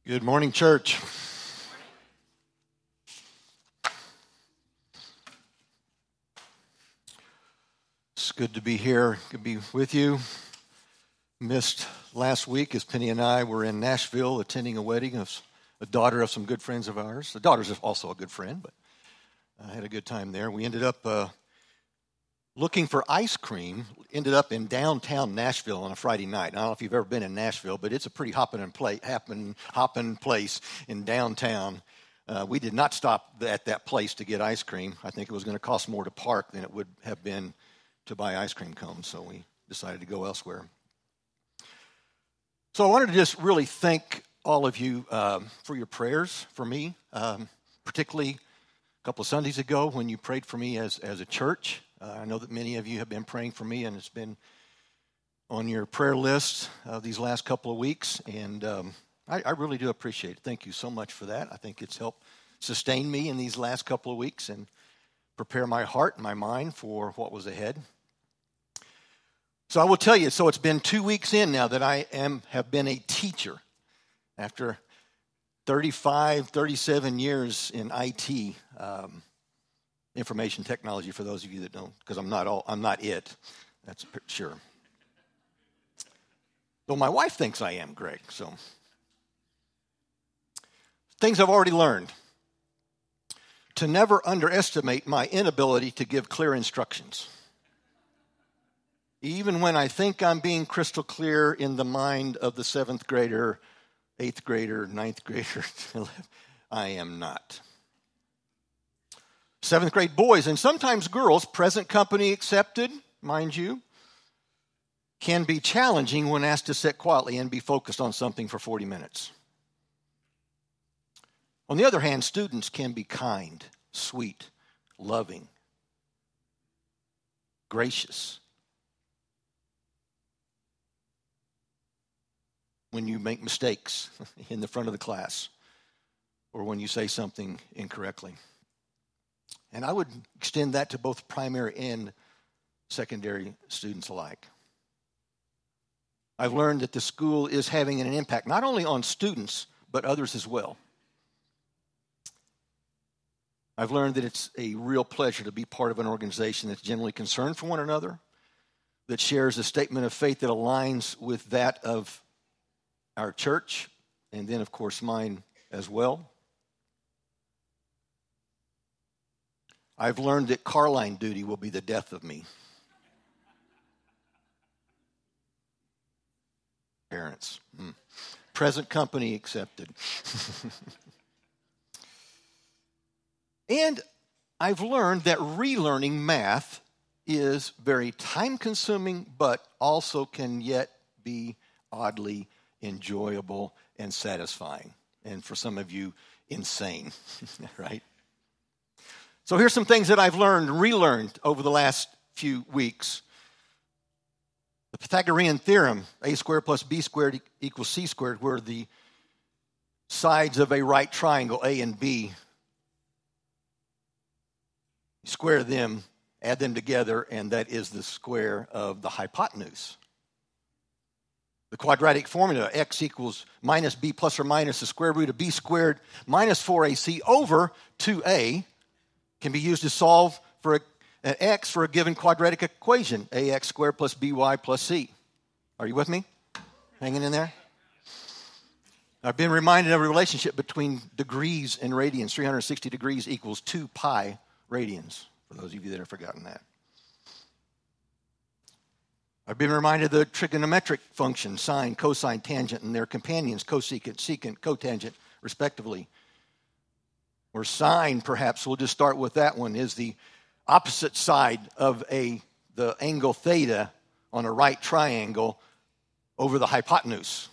Good morning, church. It's good to be here, good to be with you. Missed last week as Penny and I were in Nashville attending a wedding of a daughter of some good friends of ours. The daughter's also a good friend, but I had a good time there. We ended up looking for ice cream, ended up in downtown Nashville on a Friday night. I don't know if you've ever been in Nashville, but it's a pretty hopping place in downtown. We did not stop at that place to get ice cream. I think it was going to cost more to park than it would have been to buy ice cream cones, so we decided to go elsewhere. So I wanted to just really thank all of you for your prayers for me, particularly a couple of Sundays ago when you prayed for me as a church. I know that many of you have been praying for me, and it's been on your prayer list these last couple of weeks, and I really do appreciate it. Thank you so much for that. I think it's helped sustain me in these last couple of weeks and prepare my heart and my mind for what was ahead. So I will tell you, so it's been 2 weeks in now that I have been a teacher after 37 years in IT. Information technology, for those of you that don't, because I'm not it. That's sure. Though my wife thinks I am, Greg. So things I've already learned: to never underestimate my inability to give clear instructions, even when I think I'm being crystal clear in the mind of the 7th grader, 8th grader, 9th grader. I am not. 7th grade boys, and sometimes girls, present company accepted, mind you, can be challenging when asked to sit quietly and be focused on something for 40 minutes. On the other hand, students can be kind, sweet, loving, gracious. When you make mistakes in the front of the class or when you say something incorrectly. And I would extend that to both primary and secondary students alike. I've learned that the school is having an impact not only on students, but others as well. I've learned that it's a real pleasure to be part of an organization that's genuinely concerned for one another, that shares a statement of faith that aligns with that of our church, and then, of course, mine as well. I've learned that car line duty will be the death of me. Parents. Present company accepted. And I've learned that relearning math is very time-consuming, but also can yet be oddly enjoyable and satisfying. And for some of you, insane, right? So here's some things that I've relearned over the last few weeks. The Pythagorean theorem, a squared plus b squared equals c squared, where the sides of a right triangle, A and B, you square them, add them together, and that is the square of the hypotenuse. The quadratic formula, x equals minus b plus or minus the square root of b squared minus 4ac over 2a, can be used to solve for an x for a given quadratic equation, ax squared plus by plus c. Are you with me? Hanging in there? I've been reminded of a relationship between degrees and radians. 360 degrees equals 2 pi radians, for those of you that have forgotten that. I've been reminded of the trigonometric functions, sine, cosine, tangent, and their companions, cosecant, secant, cotangent, respectively. Or sine, perhaps, we'll just start with that one, is the opposite side of the angle theta on a right triangle over the hypotenuse.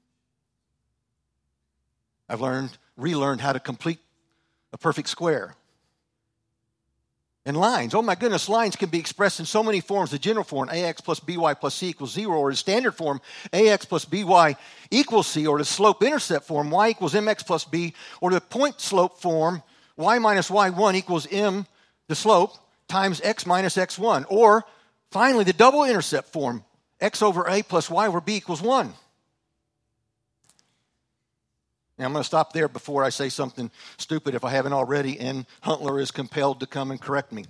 I've relearned how to complete a perfect square. And lines, oh my goodness, lines can be expressed in so many forms. The general form, ax plus by plus c equals 0, or the standard form, ax plus by equals c, or the slope-intercept form, y equals mx plus b, or the point-slope form, y minus y1 equals m, the slope, times x minus x1. Or, finally, the double-intercept form, x over a plus y over b equals 1. Now, I'm going to stop there before I say something stupid if I haven't already, and Huntler is compelled to come and correct me.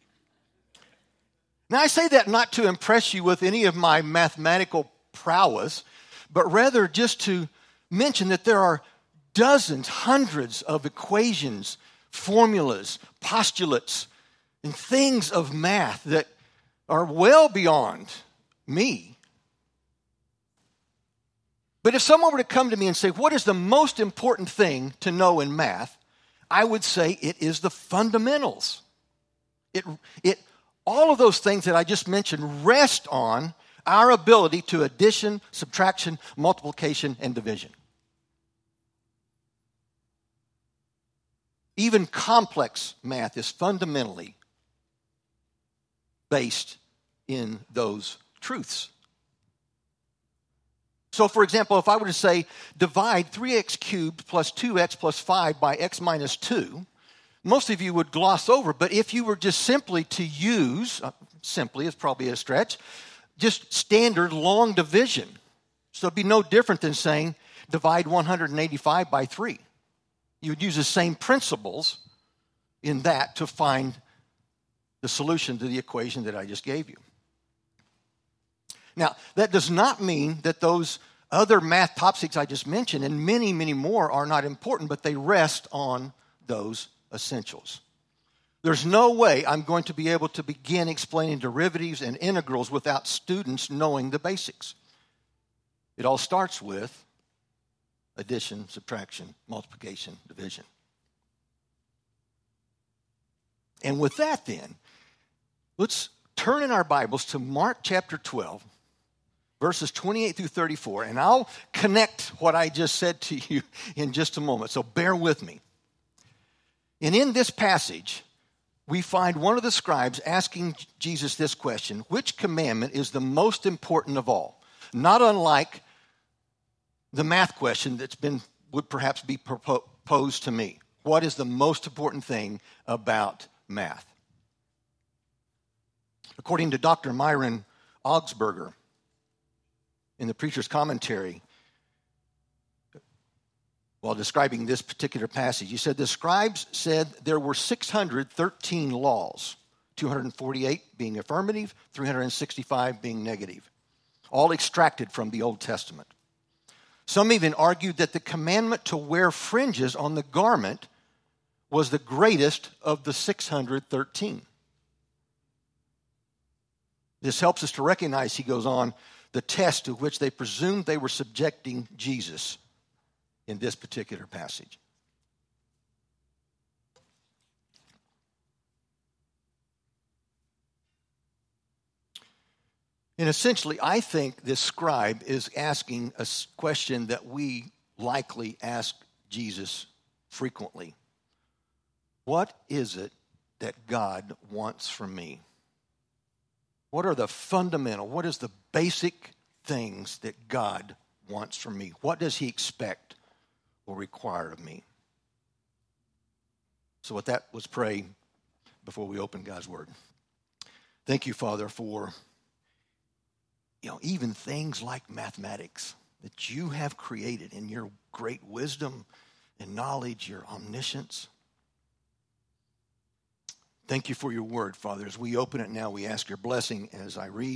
Now, I say that not to impress you with any of my mathematical prowess, but rather just to mention that there are dozens, hundreds of equations, formulas, postulates, and things of math that are well beyond me. But if someone were to come to me and say, what is the most important thing to know in math? I would say it is the fundamentals. All of those things that I just mentioned rest on our ability to addition, subtraction, multiplication, and division. Even complex math is fundamentally based in those truths. So, for example, if I were to say, divide 3x cubed plus 2x plus 5 by x minus 2, most of you would gloss over, but if you were just simply to use, simply is probably a stretch, just standard long division. So it'd be no different than saying, divide 185 by 3. You would use the same principles in that to find the solution to the equation that I just gave you. Now, that does not mean that those other math topics I just mentioned and many, many more are not important, but they rest on those essentials. There's no way I'm going to be able to begin explaining derivatives and integrals without students knowing the basics. It all starts with addition, subtraction, multiplication, division. And with that then, let's turn in our Bibles to Mark chapter 12, verses 28 through 34, and I'll connect what I just said to you in just a moment, so bear with me. And in this passage, we find one of the scribes asking Jesus this question: which commandment is the most important of all? Not unlike the math question would perhaps be posed to me. What is the most important thing about math? According to Dr. Myron Augsburger, in the Preacher's Commentary, while describing this particular passage, he said, the scribes said there were 613 laws, 248 being affirmative, 365 being negative, all extracted from the Old Testament. Some even argued that the commandment to wear fringes on the garment was the greatest of the 613. This helps us to recognize, he goes on, the test to which they presumed they were subjecting Jesus in this particular passage. And essentially, I think this scribe is asking a question that we likely ask Jesus frequently. What is it that God wants from me? What are the fundamental, what is the basic things that God wants from me? What does he expect or require of me? So with that, let's pray before we open God's word. Thank you, Father, for even things like mathematics that you have created in your great wisdom and knowledge, your omniscience. Thank you for your word, Father. As we open it now, we ask your blessing as I read.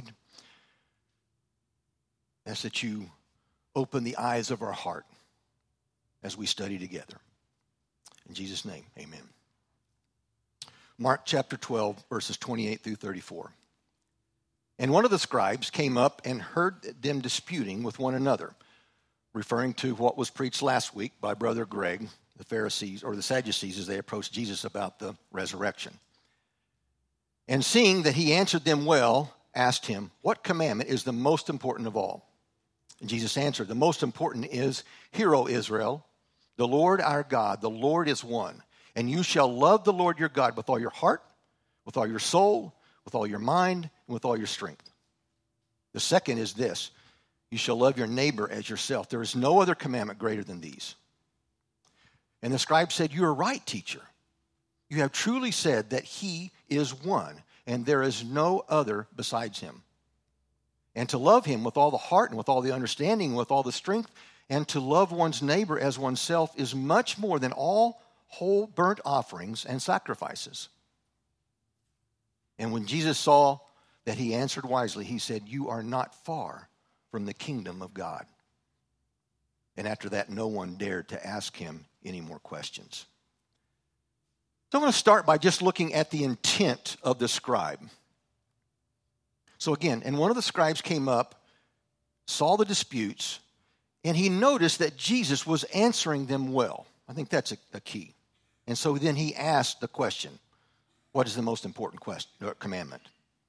Ask that you open the eyes of our heart as we study together. In Jesus' name, amen. Mark chapter 12, verses 28 through 34. And one of the scribes came up and heard them disputing with one another, referring to what was preached last week by Brother Greg, the Pharisees, or the Sadducees, as they approached Jesus about the resurrection. And seeing that he answered them well, asked him, what commandment is the most important of all? And Jesus answered, the most important is, Hear, O Israel, the Lord our God, the Lord is one. And you shall love the Lord your God with all your heart, with all your soul, with all your mind, and with all your strength. The second is this: you shall love your neighbor as yourself. There is no other commandment greater than these. And the scribe said, You are right, teacher. You have truly said that he is one, and there is no other besides him. And to love him with all the heart and with all the understanding and with all the strength, and to love one's neighbor as oneself is much more than all whole burnt offerings and sacrifices. And when Jesus saw that he answered wisely, he said, you are not far from the kingdom of God. And after that, no one dared to ask him any more questions. So I'm going to start by just looking at the intent of the scribe. So again, and one of the scribes came up, saw the disputes, and he noticed that Jesus was answering them well. I think that's a key. And so then he asked the question, what is the most important commandment?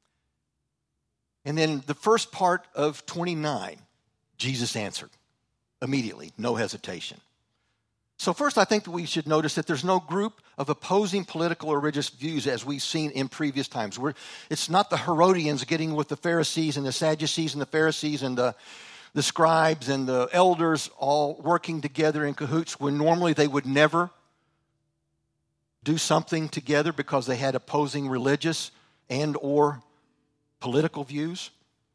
And then the first part of 29, Jesus answered immediately, no hesitation. So first, I think that we should notice that there's no group of opposing political or religious views as we've seen in previous times. It's not the Herodians getting with the Pharisees and the Sadducees and the Pharisees and the scribes and the elders all working together in cahoots when normally they would never do something together because they had opposing religious and or political views.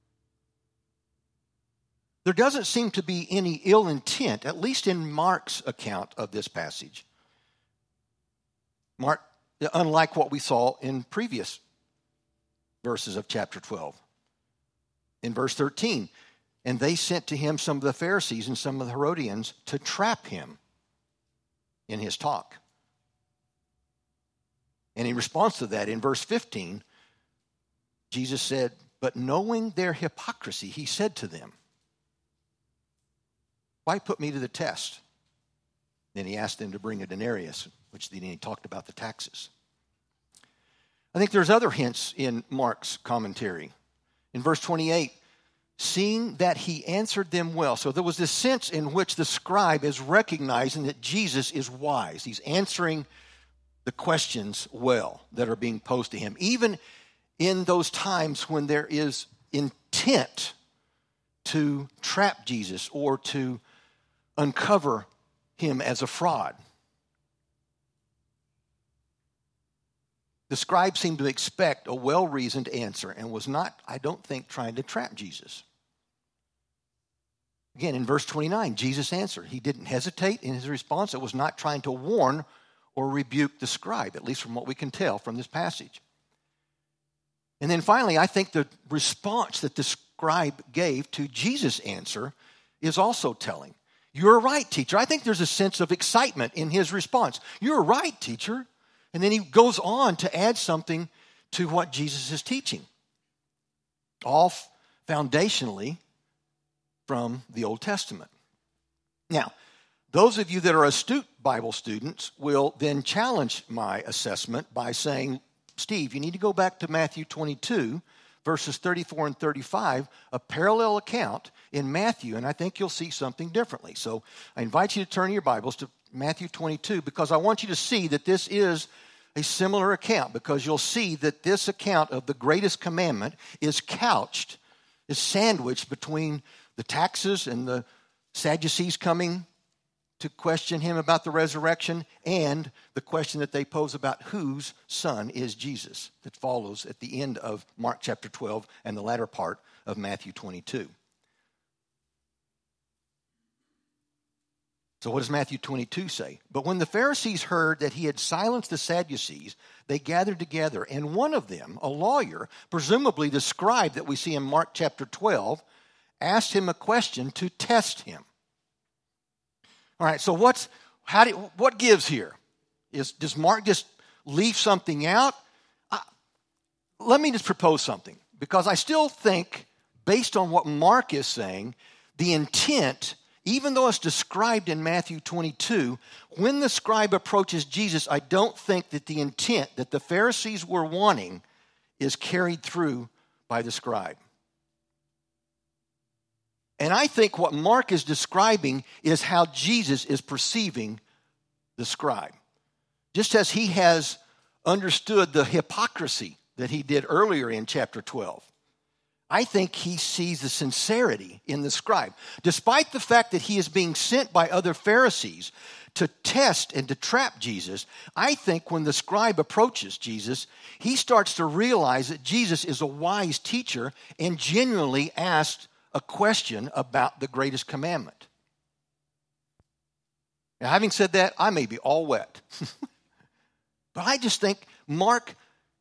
There doesn't seem to be any ill intent, at least in Mark's account of this passage. Mark, unlike what we saw in previous verses of chapter 12. In verse 13, and they sent to him some of the Pharisees and some of the Herodians to trap him in his talk. And in response to that, in verse 15, Jesus said, but knowing their hypocrisy, he said to them, why put me to the test? Then he asked them to bring a denarius, which then he talked about the taxes. I think there's other hints in Mark's commentary. In verse 28, seeing that he answered them well. So there was this sense in which the scribe is recognizing that Jesus is wise. He's answering the questions well that are being posed to him, even in those times when there is intent to trap Jesus or to uncover him as a fraud. The scribe seemed to expect a well-reasoned answer and was not, I don't think, trying to trap Jesus. Again, in verse 29, Jesus answered. He didn't hesitate in his response. It was not trying to warn or rebuke the scribe, at least from what we can tell from this passage. And then finally, I think the response that the scribe gave to Jesus' answer is also telling. You're right, teacher. I think there's a sense of excitement in his response. You're right, teacher. And then he goes on to add something to what Jesus is teaching. All foundationally from the Old Testament. Now, those of you that are astute Bible students will then challenge my assessment by saying, Steve, you need to go back to Matthew 22, verses 34 and 35, a parallel account in Matthew, and I think you'll see something differently. So I invite you to turn your Bibles to Matthew 22 because I want you to see that this is a similar account, because you'll see that this account of the greatest commandment is sandwiched between the taxes and the Sadducees coming to question him about the resurrection and the question that they pose about whose son is Jesus that follows at the end of Mark chapter 12 and the latter part of Matthew 22. So what does Matthew 22 say? But when the Pharisees heard that he had silenced the Sadducees, they gathered together, and one of them, a lawyer, presumably the scribe that we see in Mark chapter 12, asked him a question to test him. All right, so what gives here? Does Mark just leave something out? Let me just propose something, because I still think, based on what Mark is saying, the intent, even though it's described in Matthew 22, when the scribe approaches Jesus, I don't think that the intent that the Pharisees were wanting is carried through by the scribe. And I think what Mark is describing is how Jesus is perceiving the scribe. Just as he has understood the hypocrisy that he did earlier in chapter 12. I think he sees the sincerity in the scribe. Despite the fact that he is being sent by other Pharisees to test and to trap Jesus, I think when the scribe approaches Jesus, he starts to realize that Jesus is a wise teacher and genuinely asked a question about the greatest commandment. Now, having said that, I may be all wet. But I just think Mark's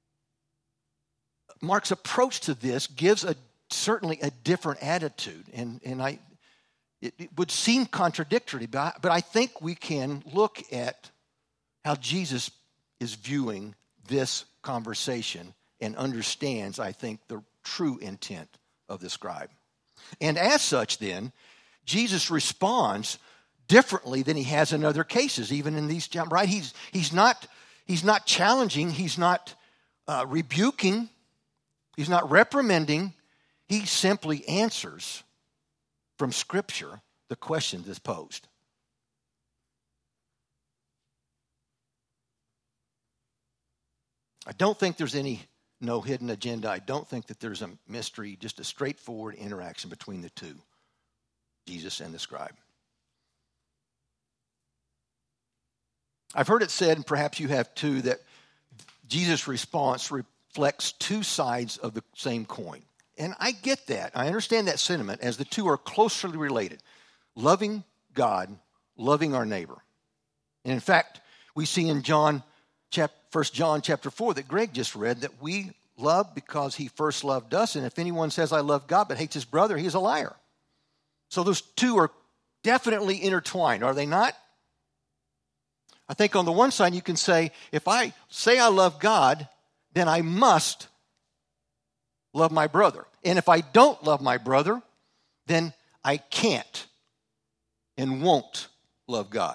approach to this gives certainly a different attitude. And it would seem contradictory, but I think we can look at how Jesus is viewing this conversation and understands, I think, the true intent of the scribe. And as such, then, Jesus responds differently than he has in other cases, even in these, right? He's not challenging, he's not rebuking, he's not reprimanding. He simply answers from Scripture the question that's posed. I don't think there's no hidden agenda. I don't think that there's a mystery, just a straightforward interaction between the two, Jesus and the scribe. I've heard it said, and perhaps you have too, that Jesus' response reflects two sides of the same coin. And I get that. I understand that sentiment as the two are closely related. Loving God, loving our neighbor. And in fact, we see in 1 John chapter 4 that Greg just read that we love because he first loved us. And if anyone says, I love God but hates his brother, he is a liar. So those two are definitely intertwined, are they not? I think on the one side you can say, if I say I love God, then I must love my brother. And if I don't love my brother, then I can't and won't love God.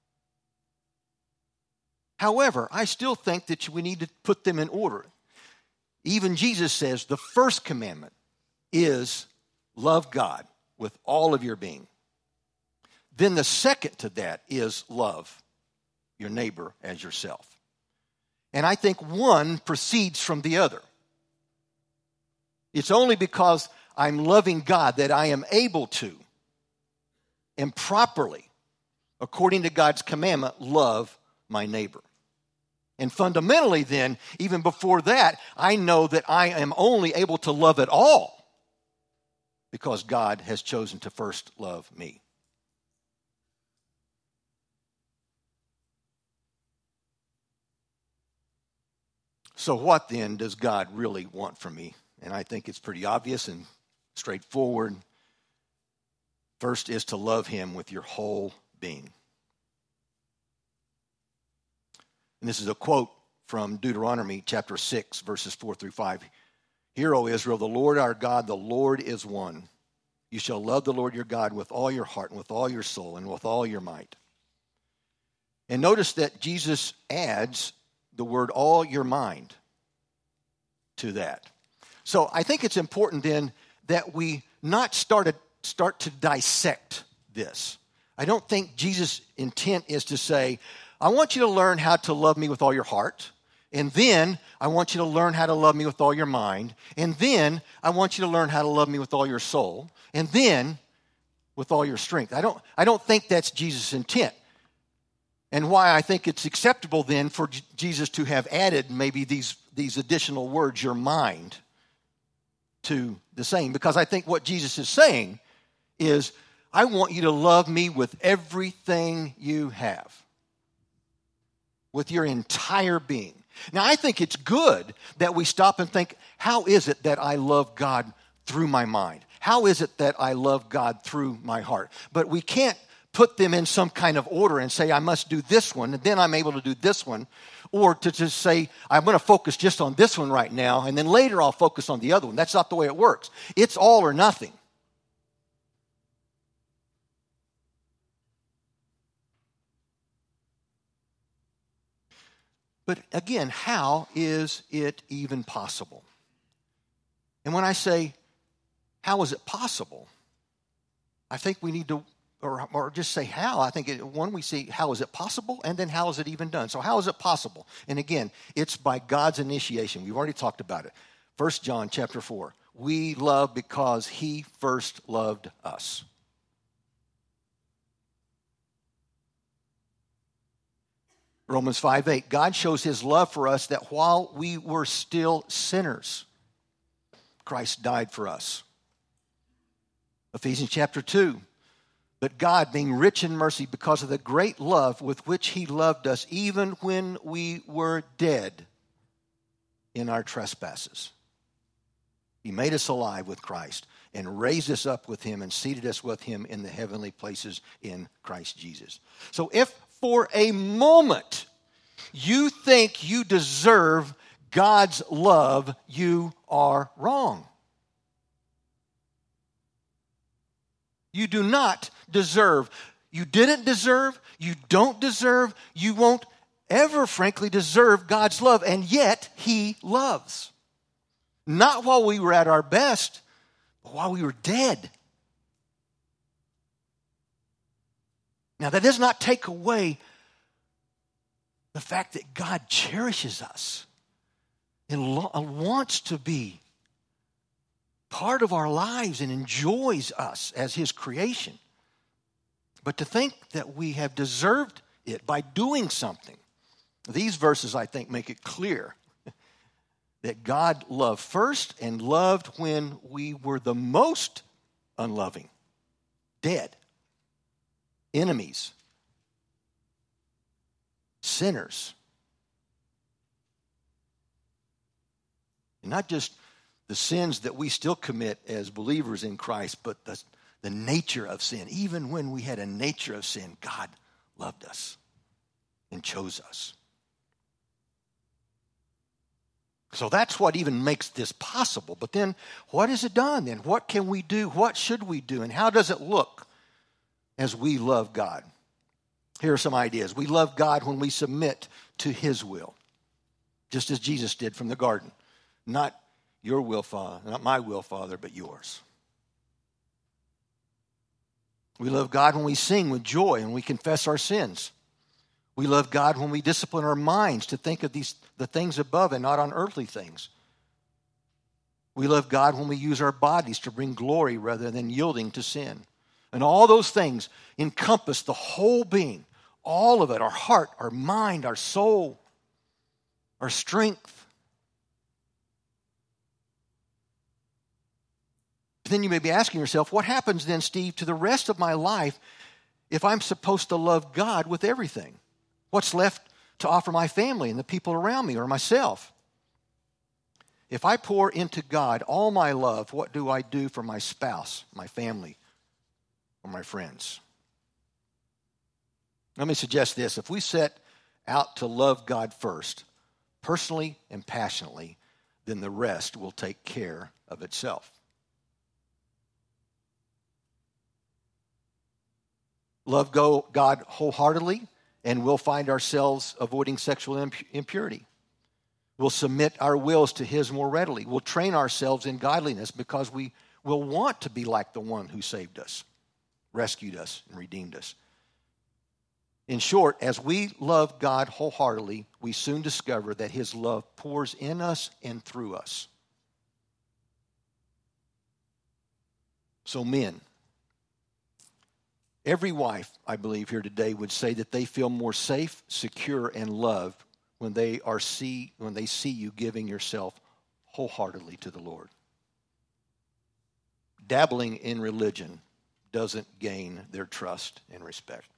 However, I still think that we need to put them in order. Even Jesus says the first commandment is love God with all of your being. Then the second to that is love your neighbor as yourself. And I think one proceeds from the other. It's only because I'm loving God that I am able to and properly, according to God's commandment, love my neighbor. And fundamentally then, even before that, I know that I am only able to love at all because God has chosen to first love me. So what then does God really want from me? And I think it's pretty obvious and straightforward. First is to love him with your whole being. And this is a quote from Deuteronomy chapter 6, verses 4 through 5. Hear, O Israel, the Lord our God, the Lord is one. You shall love the Lord your God with all your heart and with all your soul and with all your might. And notice that Jesus adds the word all your mind to that. So I think it's important then that we not start to dissect this. I don't think Jesus' intent is to say, I want you to learn how to love me with all your heart, and then I want you to learn how to love me with all your mind, and then I want you to learn how to love me with all your soul, and then with all your strength. I don't think that's Jesus' intent. And why I think it's acceptable then for Jesus to have added maybe these additional words, your mind, to the saying. Because I think what Jesus is saying is, I want you to love me with everything you have. With your entire being. Now, I think it's good that we stop and think, how is it that I love God through my mind? How is it that I love God through my heart? But we can't put them in some kind of order and say, I must do this one, and then I'm able to do this one. Or to just say, I'm going to focus just on this one right now, and then later I'll focus on the other one. That's not the way it works. It's all or nothing. But again, how is it even possible? And when I say, how is it possible? I think we need to, or just say how. I think one, we see how is it possible, and then how is it even done? So how is it possible? And again, it's by God's initiation. We've already talked about it. 1 John chapter 4. We love because he first loved us. Romans 5:8, God shows his love for us that while we were still sinners, Christ died for us. Ephesians chapter 2, But God, being rich in mercy because of the great love with which he loved us, even when we were dead in our trespasses, he made us alive with Christ and raised us up with him and seated us with him in the heavenly places in Christ Jesus. So if for a moment you think you deserve God's love, you are wrong. You do not deserve. You didn't deserve. You don't deserve. You won't ever, frankly, deserve God's love. And yet, he loves. Not while we were at our best, but while we were dead. Now, that does not take away the fact that God cherishes us and wants to be part of our lives and enjoys us as his creation. But to think that we have deserved it by doing something, these verses, I think, make it clear that God loved first and loved when we were the most unloving, dead, enemies, sinners. And not just the sins that we still commit as believers in Christ, but the nature of sin. Even when we had a nature of sin, God loved us and chose us. So that's what even makes this possible. But then, what is it done then? What can we do? What should we do? And how does it look as we love God? Here are some ideas. We love God when we submit to his will, just as Jesus did from the garden. Not your will, Father, not my will, Father, but yours. We love God when we sing with joy and we confess our sins. We love God when we discipline our minds to think of the things above and not on earthly things. We love God when we use our bodies to bring glory rather than yielding to sin. And all those things encompass the whole being, all of it, our heart, our mind, our soul, our strength. Then you may be asking yourself, what happens then, Steve, to the rest of my life if I'm supposed to love God with everything? What's left to offer my family and the people around me or myself? If I pour into God all my love, what do I do for my spouse, my family, or my friends? Let me suggest this. If we set out to love God first, personally and passionately, then the rest will take care of itself. Love God wholeheartedly, and we'll find ourselves avoiding sexual impurity. We'll submit our wills to his more readily. We'll train ourselves in godliness because we will want to be like the one who saved us, rescued us, and redeemed us. In short, as we love God wholeheartedly, we soon discover that his love pours in us and through us. So men, every wife, I believe, here today would say that they feel more safe, secure, and loved when they see you giving yourself wholeheartedly to the Lord. Dabbling in religion doesn't gain their trust and respect.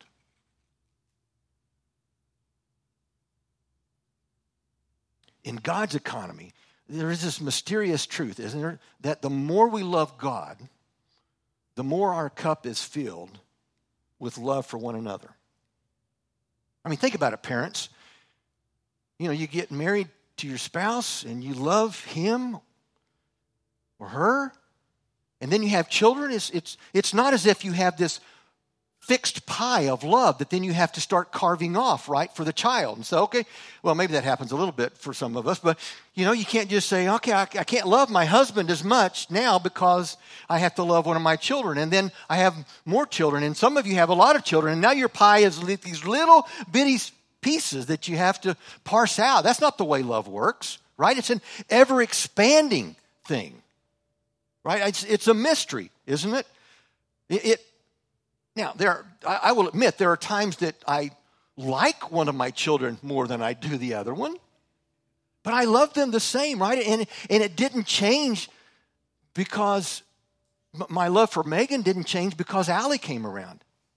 In God's economy, there is this mysterious truth, isn't there? That the more we love God, the more our cup is filled with love for one another. I mean, think about it, parents. You know, you get married to your spouse and you love him or her, and then you have children. It's not as if you have this fixed pie of love that then you have to start carving off, right, for the child. And so, okay, well, maybe that happens a little bit for some of us, but, you know, you can't just say, okay, I can't love my husband as much now because I have to love one of my children, and then I have more children, and some of you have a lot of children, and now your pie is these little bitty pieces that you have to parse out. That's not the way love works, right? It's an ever-expanding thing, right? It's a mystery, isn't it? Now, I will admit there are times that I like one of my children more than I do the other one, but I love them the same, right? And it didn't change because my love for Megan didn't change because Allie came around.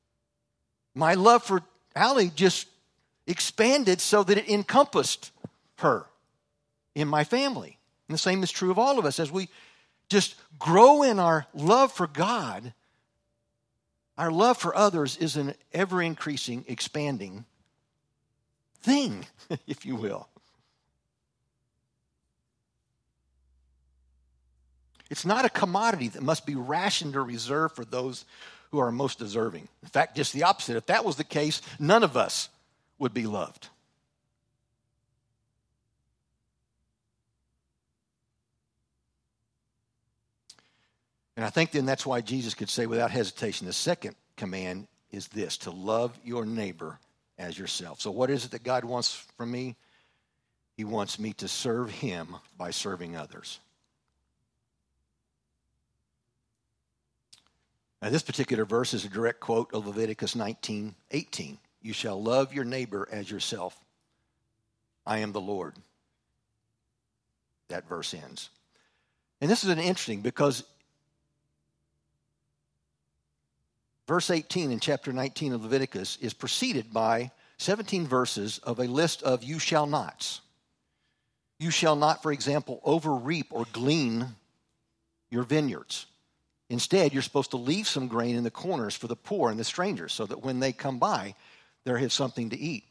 My love for Allie just expanded so that it encompassed her in my family. And the same is true of all of us. As we just grow in our love for God, our love for others is an ever-increasing, expanding thing, if you will. It's not a commodity that must be rationed or reserved for those who are most deserving. In fact, just the opposite. If that was the case, none of us would be loved. And I think then that's why Jesus could say without hesitation, the second command is this, to love your neighbor as yourself. So what is it that God wants from me? He wants me to serve him by serving others. Now, this particular verse is a direct quote of Leviticus 19:18. You shall love your neighbor as yourself. I am the Lord. That verse ends. And this is interesting because verse 18 in chapter 19 of Leviticus is preceded by 17 verses of a list of you shall nots. You shall not, for example, overreap or glean your vineyards. Instead, you're supposed to leave some grain in the corners for the poor and the strangers so that when they come by, there is something to eat.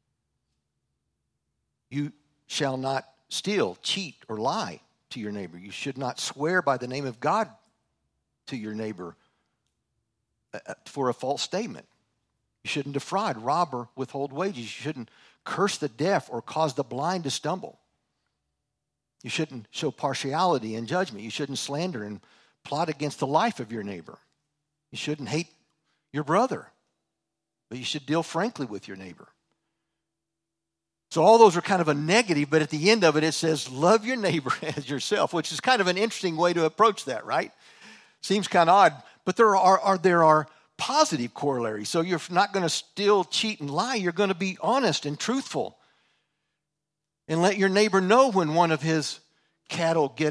You shall not steal, cheat, or lie to your neighbor. You should not swear by the name of God to your neighbor for a false statement. You shouldn't defraud, rob, or withhold wages. You shouldn't curse the deaf or cause the blind to stumble. You shouldn't show partiality in judgment. You shouldn't slander and plot against the life of your neighbor. You shouldn't hate your brother, but you should deal frankly with your neighbor. So all those are kind of a negative, but at the end of it, it says, love your neighbor as yourself, which is kind of an interesting way to approach that, right? Seems kind of odd, but there are positive corollaries. So you're not going to steal, cheat, and lie. You're going to be honest and truthful. And let your neighbor know when one of his cattle get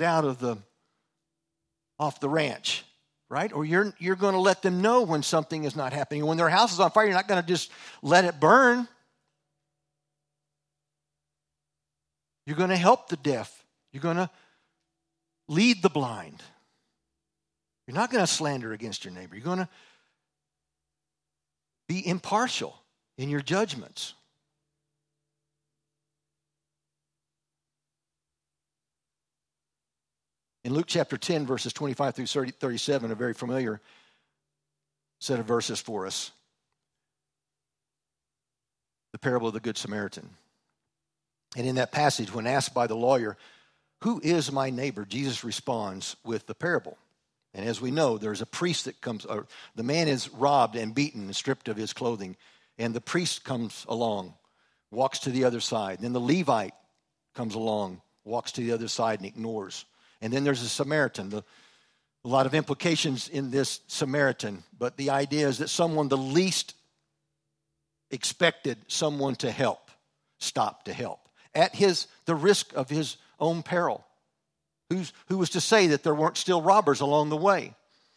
off the ranch, right? Or you're going to let them know when something is not happening. When their house is on fire, you're not going to just let it burn. You're going to help the deaf. You're going to lead the blind. You're not going to slander against your neighbor. You're going to be impartial in your judgments. In Luke chapter 10, verses 25 through 37, a very familiar set of verses for us. The parable of the Good Samaritan. And in that passage, when asked by the lawyer, who is my neighbor? Jesus responds with the parable. And as we know, there's a priest that comes, or the man is robbed and beaten and stripped of his clothing. And the priest comes along, walks to the other side. Then the Levite comes along, walks to the other side and ignores. And then there's a Samaritan. A lot of implications in this Samaritan, but the idea is that someone the least expected someone to help, stopped to help, at the risk of his own peril. Who was to say that there weren't still robbers along the way?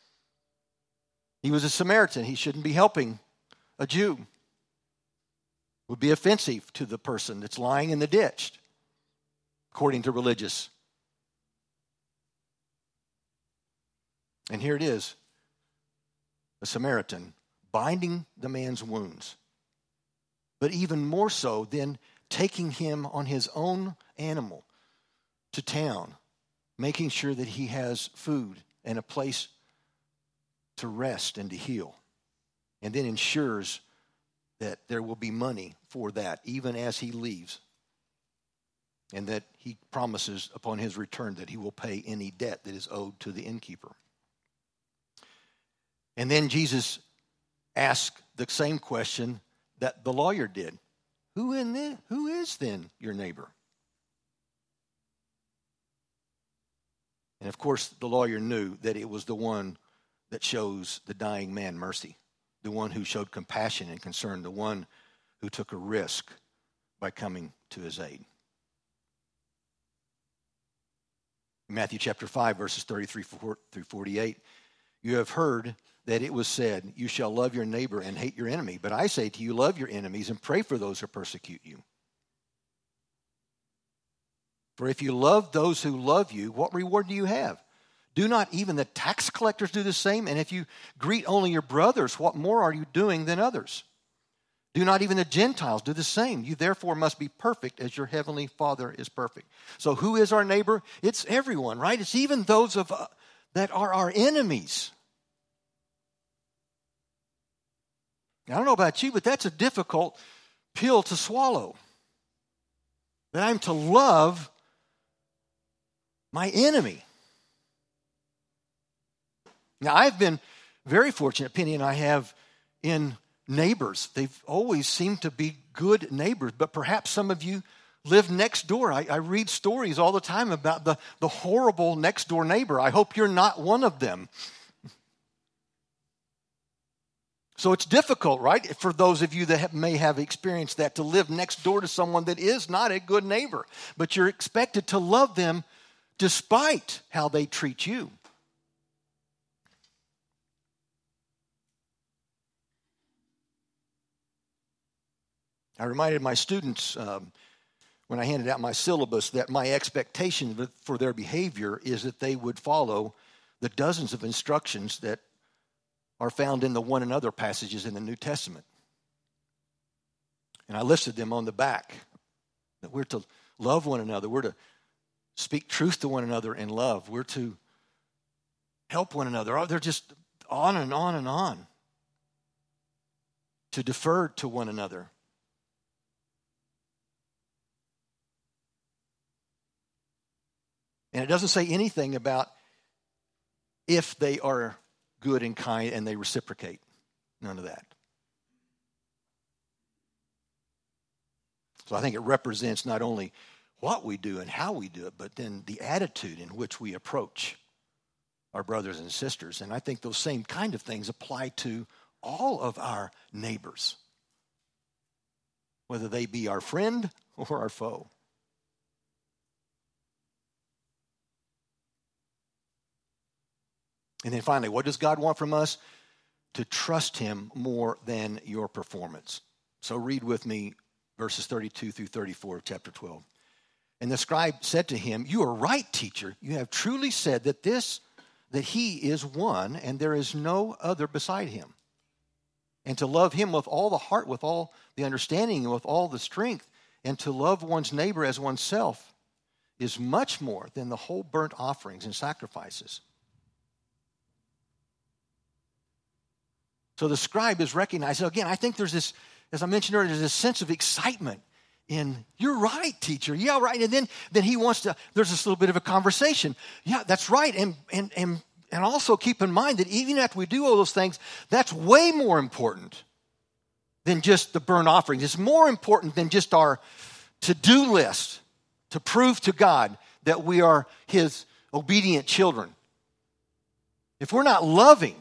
He was a Samaritan. He shouldn't be helping a Jew. It would be offensive to the person that's lying in the ditch, according to religious. And here it is, a Samaritan binding the man's wounds, but even more so than taking him on his own animal to town, making sure that he has food and a place to rest and to heal, and then ensures that there will be money for that even as he leaves, and that he promises upon his return that he will pay any debt that is owed to the innkeeper. And then Jesus asked the same question that the lawyer did. Who is then your neighbor? And of course, the lawyer knew that it was the one that shows the dying man mercy, the one who showed compassion and concern, the one who took a risk by coming to his aid. In Matthew chapter 5, verses 33 through 48, you have heard that it was said, you shall love your neighbor and hate your enemy. But I say to you, love your enemies and pray for those who persecute you. For if you love those who love you, what reward do you have? Do not even the tax collectors do the same? And if you greet only your brothers, what more are you doing than others? Do not even the Gentiles do the same? You therefore must be perfect as your heavenly Father is perfect. So who is our neighbor? It's everyone, right? It's even those that are our enemies. I don't know about you, but that's a difficult pill to swallow. That I'm to love my enemy. Now, I've been very fortunate, Penny and I have, in neighbors. They've always seemed to be good neighbors, but perhaps some of you live next door. I read stories all the time about the horrible next door neighbor. I hope you're not one of them. So it's difficult, right, for those of you that may have experienced that, to live next door to someone that is not a good neighbor. But you're expected to love them despite how they treat you. I reminded my students when I handed out my syllabus that my expectation for their behavior is that they would follow the dozens of instructions that are found in the one another passages in the New Testament. And I listed them on the back, that we're to love one another. We're to speak truth to one another in love. We're to help one another. Oh, they're just on and on and on. To defer to one another. And it doesn't say anything about if they are good and kind and they reciprocate. None of that. So I think it represents not only what we do and how we do it, but then the attitude in which we approach our brothers and sisters. And I think those same kind of things apply to all of our neighbors, whether they be our friend or our foe. And then finally, what does God want from us? To trust him more than your performance. So read with me verses 32 through 34 of chapter 12. And the scribe said to him, you are right, teacher. You have truly said that he is one, and there is no other beside him. And to love him with all the heart, with all the understanding, and with all the strength, and to love one's neighbor as oneself is much more than the whole burnt offerings and sacrifices. So the scribe is recognizing, again, I think there's this, as I mentioned earlier, there's this sense of excitement in, you're right, teacher. Yeah, right. And then he wants to, there's this little bit of a conversation. Yeah, that's right. And also keep in mind that even after we do all those things, that's way more important than just the burnt offerings. It's more important than just our to-do list to prove to God that we are his obedient children. If we're not loving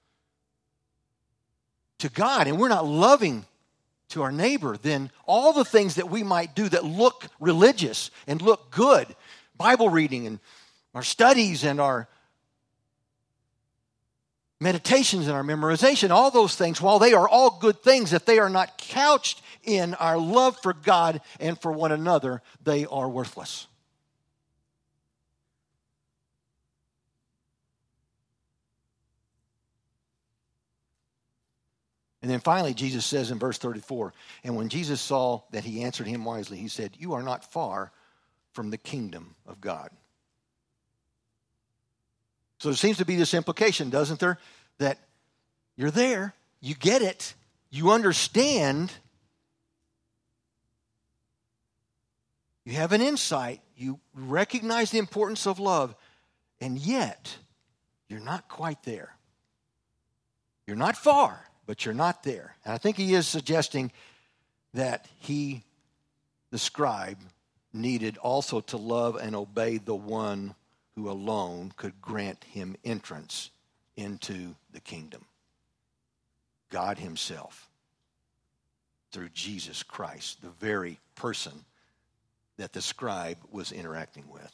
to God and we're not loving to our neighbor, then all the things that we might do that look religious and look good, Bible reading and our studies and our meditations and our memorization, all those things, while they are all good things, if they are not couched in our love for God and for one another, they are worthless. And then finally, Jesus says in verse 34, and when Jesus saw that he answered him wisely, he said, you are not far from the kingdom of God. So there seems to be this implication, doesn't there? That you're there, you get it, you understand, you have an insight, you recognize the importance of love, and yet you're not quite there. You're not far, but you're not there. And I think he is suggesting that the scribe, needed also to love and obey the one who alone could grant him entrance into the kingdom. God himself, through Jesus Christ, the very person that the scribe was interacting with.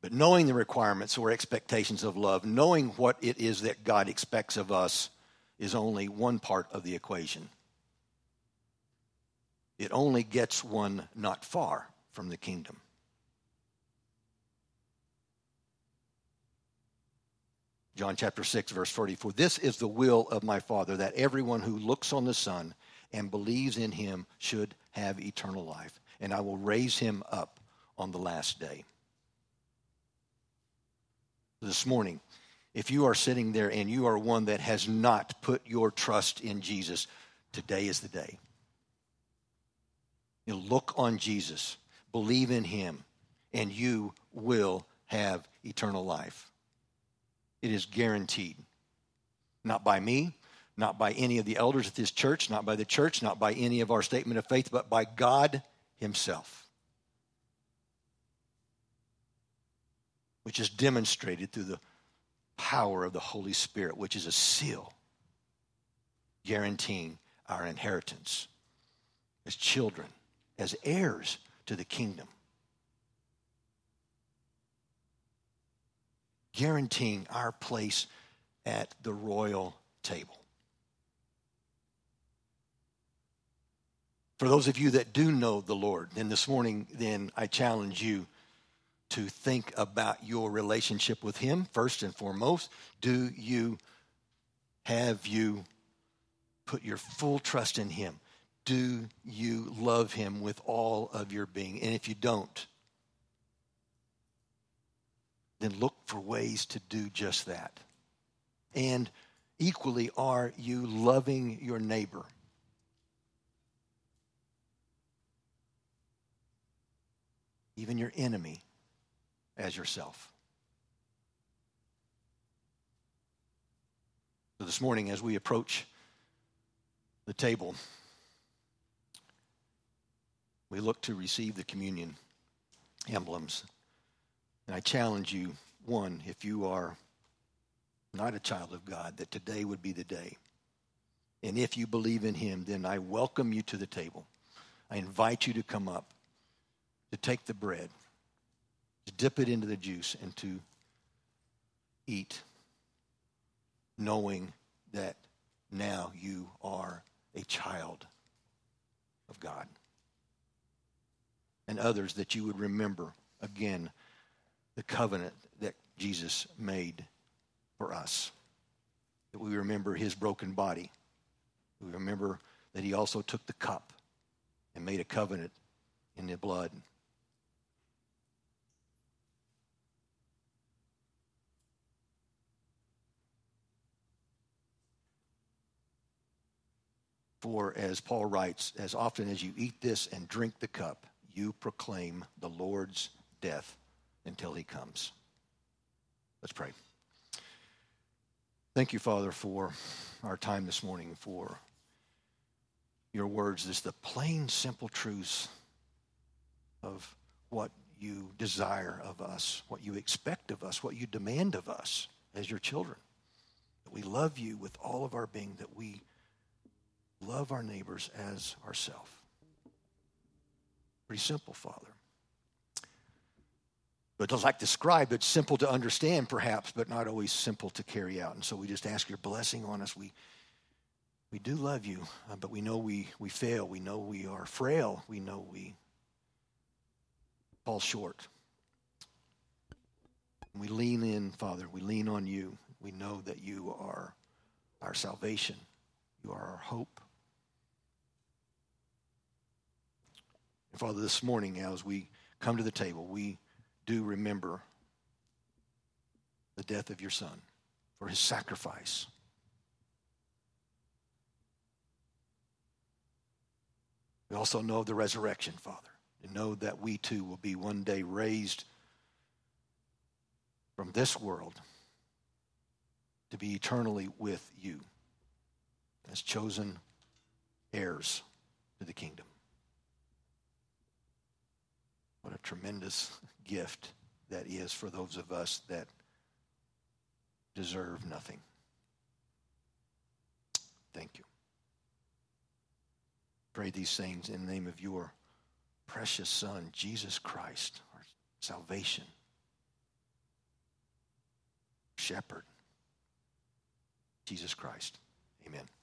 But knowing the requirements or expectations of love, knowing what it is that God expects of us, is only one part of the equation. It only gets one not far from the kingdom. John chapter 6, verse 44, this is the will of my Father, that everyone who looks on the Son and believes in him should have eternal life, and I will raise him up on the last day. This morning, if you are sitting there and you are one that has not put your trust in Jesus, today is the day. You look on Jesus, believe in him, and you will have eternal life. It is guaranteed. Not by me, not by any of the elders at this church, not by the church, not by any of our statement of faith, but by God himself, which is demonstrated through the power of the Holy Spirit, which is a seal guaranteeing our inheritance as children, as heirs to the kingdom. Guaranteeing our place at the royal table. For those of you that do know the Lord, then this morning, then I challenge you to think about your relationship with him first and foremost. Have you put your full trust in him? Do you love him with all of your being? And if you don't, then look for ways to do just that. And equally, are you loving your neighbor? Even your enemy as yourself. So this morning, as we approach the table, we look to receive the communion emblems. And I challenge you, one, if you are not a child of God, that today would be the day. And if you believe in him, then I welcome you to the table. I invite you to come up, to take the bread, to dip it into the juice, and to eat, knowing that now you are a child of God. And others, that you would remember again the covenant that Jesus made for us. That we remember his broken body. We remember that he also took the cup and made a covenant in the blood. For as Paul writes, as often as you eat this and drink the cup, you proclaim the Lord's death until he comes. Let's pray. Thank you, Father, for our time this morning, for your words, this the plain, simple truths of what you desire of us, what you expect of us, what you demand of us as your children. That we love you with all of our being, that we love our neighbors as ourselves. Pretty simple, Father. But like described, it's simple to understand perhaps, but not always simple to carry out. And so we just ask your blessing on us. We do love you, but we know we fail. We know we are frail. We know we fall short. We lean in, Father. We lean on you. We know that you are our salvation. You are our hope. And Father, this morning as we come to the table, we do remember the death of your Son, for his sacrifice. We also know the resurrection, Father, and know that we too will be one day raised from this world to be eternally with you as chosen heirs to the kingdom. What a tremendous gift that is for those of us that deserve nothing. Thank you. Pray these things in the name of your precious Son, Jesus Christ, our salvation. shepherd, Jesus Christ. Amen.